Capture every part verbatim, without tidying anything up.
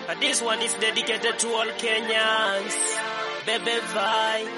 And this one is dedicated to all Kenyans. Bebe Vai.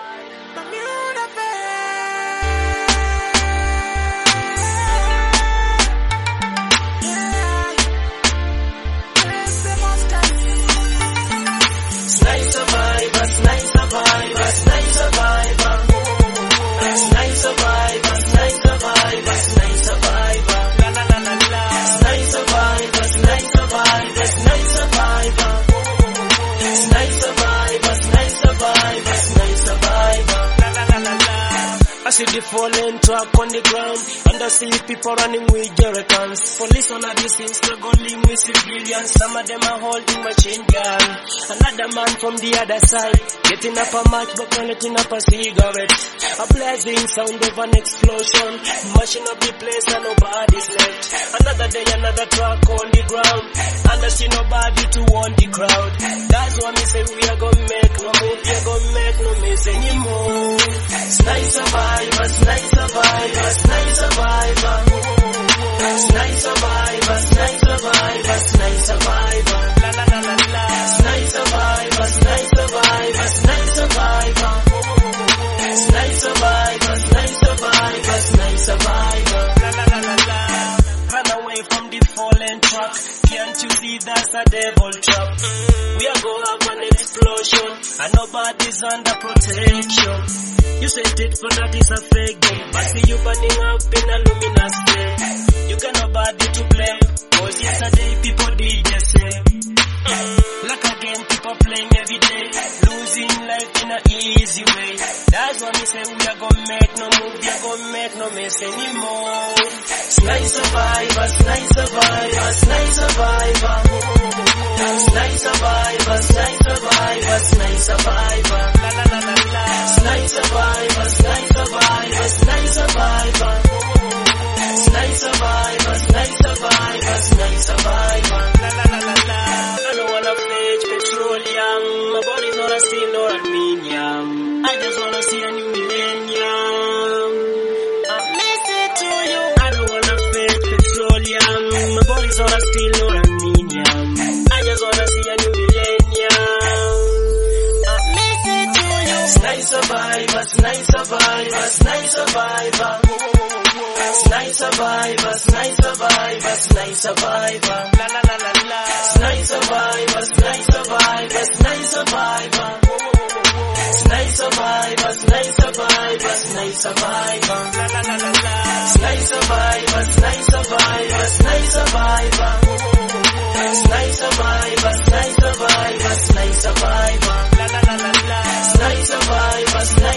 Nice survivors, nice survivors, nice survivor. Nice survivors, nice survivors, nice survivor. La la la la la. Nice survivors, nice survivors, nice survivor. Nice survivors, nice survivors, nice survivor. La la la la la. I see the fallen truck on the ground, and I see people running with jerrycans. Police on the scene struggling with civilians. Some of them are holding machine gun. Another man from the other side, getting up a match but not letting up a cigarette. A blazing sound of an explosion, mashing up the place and nobody's left. Another day, another truck on the ground, and I see nobody to warn the crowd. That's why me say we are gonna make no move, we are gonna make no miss anymore. Nice survivors, nice survivors, nice survivor. Nice survivors, nice survivors, nice survivor. La la la la la. Nice survivors, nice survivors, nice survivor. Nice survivors, nice survivors, nice survivor. La la la la la. Run away from the fallen truck. Can't you see that's a devil trap? We are gonna have an explosion, and nobody's under protection. You said it, but that is a fake game. I see you burning up in a luminous flame. You got nobody to blame, cause yesterday people did the same. Like a game, people playing every day, losing life in an easy way. That's why we say we are gonna make no move, we are gonna make no mess anymore. Nice survivors, nice survivors, nice survivor. Nice survivors, nice survivors, nice survivor. La la la la la. Nice survivors, nice survivors, nice survivor. Nice survivors, nice survivors, nice survivor. La la la la la. I don't wanna fetch petroleum, my body's not a steel or aluminium. I just wanna see a new millennium. I miss it to you. I don't wanna fetch petroleum, my body's not a steel or aluminium. I just wanna see a new millennium. I miss it to you. Nice survivors, nice survivors, nice survivor. Nice survivors, nice survivors, nice survivor. La la la la la. Nice survivors, nice survivors, nice survivor. Nice survivors, nice survivors, nice survivor. La la la la la. Nice survivors, nice survivors, nice survivor. Nice survivors, nice survivors, nice survivor. La la la la la. Nice survivors, nice